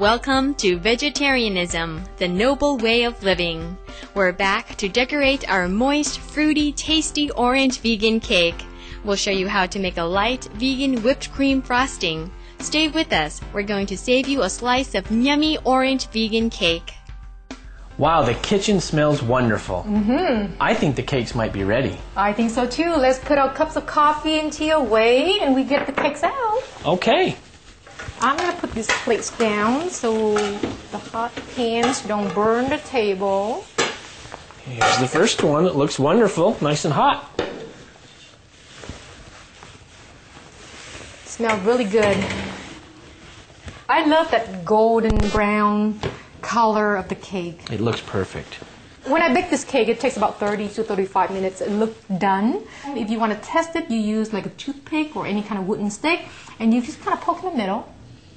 Welcome to Vegetarianism, the noble way of living. We're back to decorate our moist, fruity, tasty orange vegan cake. We'll show you how to make a light vegan whipped cream frosting. Stay with us. We're going to save you a slice of yummy orange vegan cake. Wow, the kitchen smells wonderful. I think the cakes might be ready. I think so too. Let's put our cups of coffee and tea away and we get the cakes out. Okay. I'm going to put these plates down so the hot pans don't burn the table. Here's the first one. It looks wonderful, nice and hot. Smells really good. I love that golden brown color of the cake. It looks perfect. When I bake this cake, it takes about 30 to 35 minutes. It looks done. If you want to test it, you use like a toothpick or any kind of wooden stick, and you just kind of poke in the middle.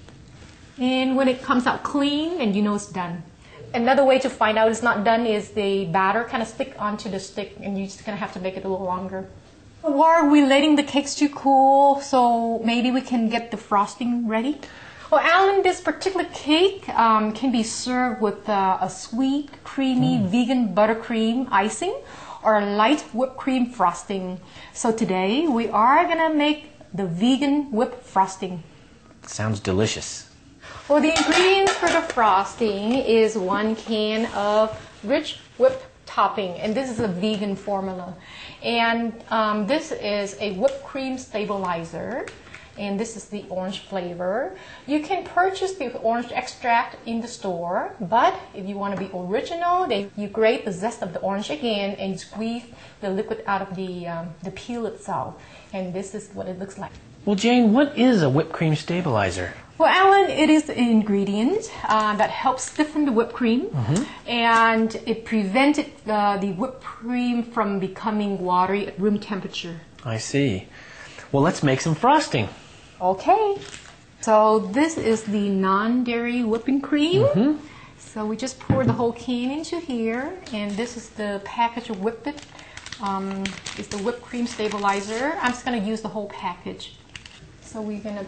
And when it comes out clean, and you know it's done. Another way to find out it's not done is the batter kind of stick onto the stick, and you just kind of have to make it a little longer. While we're letting the cakes to cool, so maybe we can get the frosting ready. Well, Alan, this particular cake can be served with a sweet, creamy vegan buttercream icing or a light whipped cream frosting. So today we are going to make the vegan whipped frosting. Sounds delicious. Well, the ingredients for the frosting is 1 can of rich whipped topping, and this is a vegan formula. And this is a whipped cream stabilizer. And this is the orange flavor. You can purchase the orange extract in the store, but if you want to be original, then you grate the zest of the orange again and squeeze the liquid out of the peel itself. And this is what it looks like. Well, Jane, what is a whipped cream stabilizer? Well, Alan, it is an ingredient that helps stiffen the whipped cream, and it prevented the whipped cream from becoming watery at room temperature. I see. Well, let's make some frosting. Okay, so this is the non-dairy whipping cream. So we just pour the whole can into here, and this is the package of whipped it. It's the whipped cream stabilizer. I'm just going to use the whole package. So we're going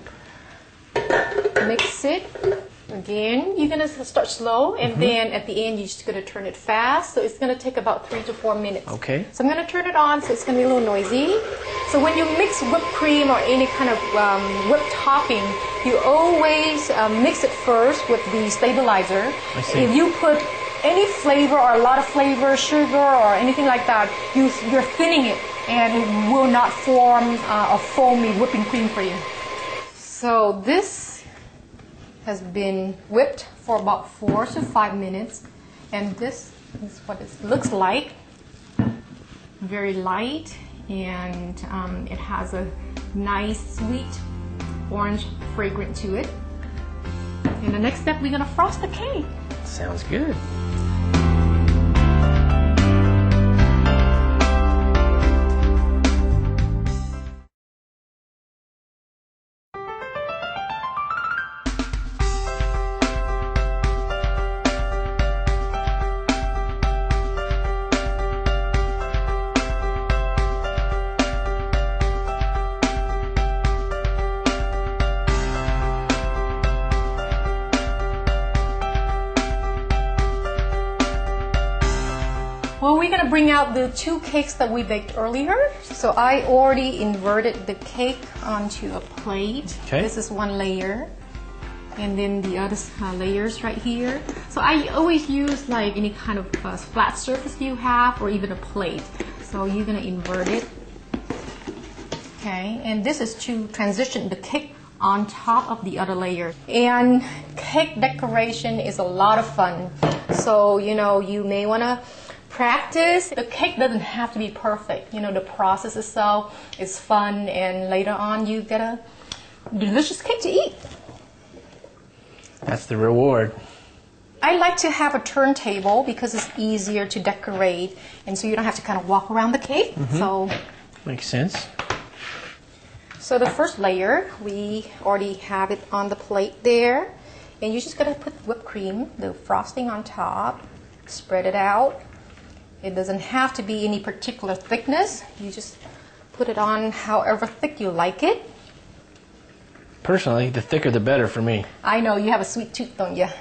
to mix it. Again, you're going to start slow, and then at the end, you're just going to turn it fast. So it's going to take about 3 to 4 minutes. Okay. So I'm going to turn it on, so it's going to be a little noisy. So when you mix whipped cream or any kind of whipped topping, you always mix it first with the stabilizer. I see. If you put any flavor or a lot of flavor, sugar or anything like that, you're thinning it, and it will not form a foamy whipping cream for you. So this has been whipped for about 4 to 5 minutes, and this is what it looks like. Very light, and it has a nice sweet orange fragrance to it. And the next step, we're going to frost the cake. Sounds good. Well, we're going to bring out the 2 cakes that we baked earlier. So I already inverted the cake onto a plate. Okay. This is 1 layer, and then the other layers right here. So I always use like any kind of flat surface you have, or even a plate. So you're going to invert it. Okay, and this is to transition the cake on top of the other layer. And cake decoration is a lot of fun. So, you know, you may want to practice. The cake doesn't have to be perfect. You know, the process itself is fun, and later on you get a delicious cake to eat. That's the reward. I like to have a turntable because it's easier to decorate, and so you don't have to kind of walk around the cake. So Makes sense. So the first layer, we already have it on the plate there, and you're just going to put whipped cream, the frosting on top, spread it out. It doesn't have to be any particular thickness. You just put it on however thick you like it. Personally, the thicker the better for me. I know, you have a sweet tooth, don't you?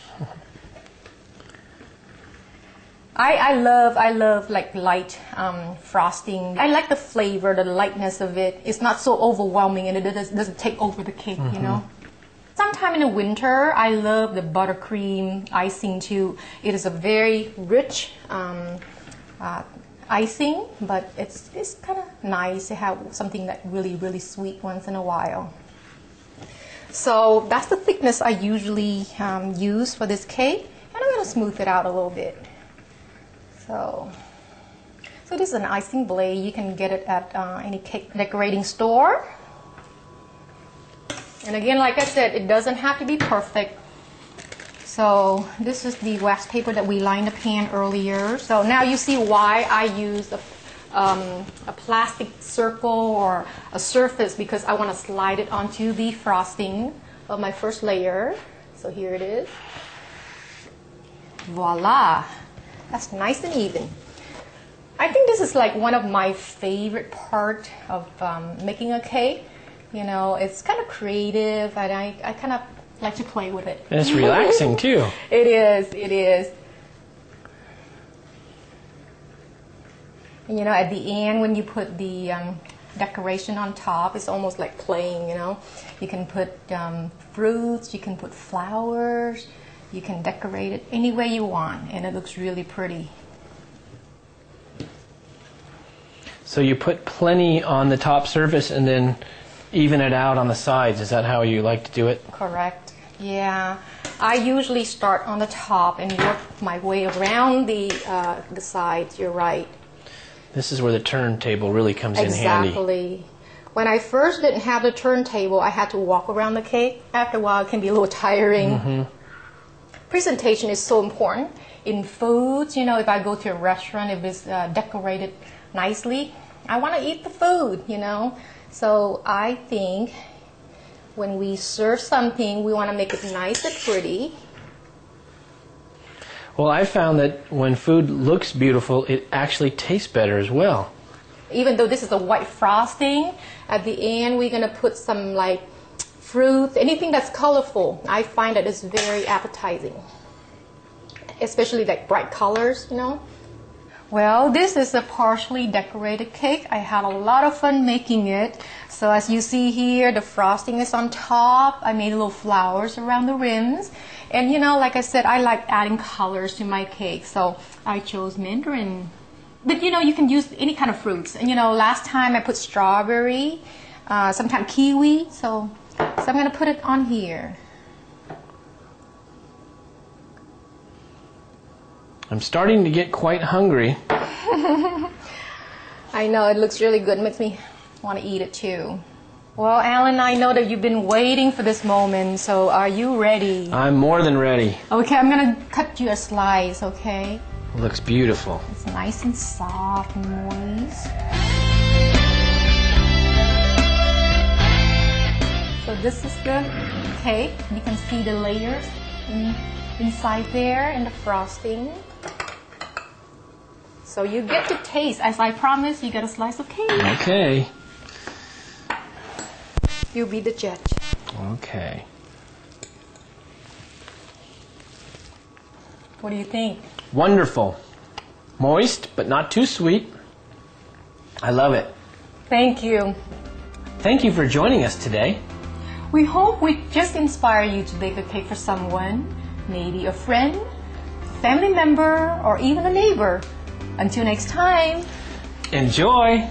I love like light frosting. I like the flavor, the lightness of it. It's not so overwhelming and it doesn't take over the cake, you know. Sometime in the winter, I love the buttercream icing too. It is a very rich icing, but it's kind of nice to have something that really sweet once in a while. So that's the thickness I usually use for this cake, and I'm going to smooth it out a little bit. So this is an icing blade. You can get it at any cake decorating store. And again, like I said, it doesn't have to be perfect. So this is the wax paper that we lined the pan earlier. So now you see why I use a plastic circle or a surface, because I want to slide it onto the frosting of my first layer. So here it is. Voila! That's nice and even. I think this is like one of my favorite part of making a cake. You know, it's kind of creative, and I kind of like to play with it. And it's relaxing too. It is, it is. And you know, at the end when you put the decoration on top, it's almost like playing, you know. You can put fruits, you can put flowers, you can decorate it any way you want, and it looks really pretty. So you put plenty on the top surface and then even it out on the sides. Is that how you like to do it? Correct. Yeah. I usually start on the top and work my way around the sides. You're right. This is where the turntable really comes in handy. Exactly. When I first didn't have the turntable, I had to walk around the cake. After a while, it can be a little tiring. Mm-hmm. Presentation is so important. In foods, you know, if I go to a restaurant, if it's decorated nicely, I want to eat the food, you know. So I think when we serve something, we want to make it nice and pretty. Well, I found that when food looks beautiful, it actually tastes better as well. Even though this is a white frosting, at the end we're going to put some like fruit, anything that's colorful. I find that it's very appetizing, especially like bright colors, you know. Well, this is a partially decorated cake. I had a lot of fun making it. So as you see here, the frosting is on top. I made little flowers around the rims. And you know, like I said, I like adding colors to my cake. So I chose mandarin. But you know, you can use any kind of fruits. And you know, last time I put strawberry, sometimes kiwi. So I'm going to put it on here. I'm starting to get quite hungry. I know, it looks really good. It makes me want to eat it too. Well, Alan, I know that you've been waiting for this moment, so are you ready? I'm more than ready. Okay, I'm going to cut you a slice, okay? It looks beautiful. It's nice and soft and moist. So this is the cake. You can see the layers inside there and the frosting. So you get to taste. As I promised, you get a slice of cake. Okay. You be the judge. Okay. What do you think? Wonderful. Moist, but not too sweet. I love it. Thank you. Thank you for joining us today. We hope we just inspire you to bake a cake for someone, maybe a friend, family member, or even a neighbor. Until next time. Enjoy!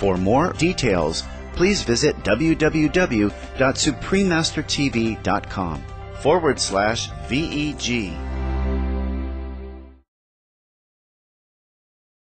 For more details, please visit www.suprememastertv.com/VEG.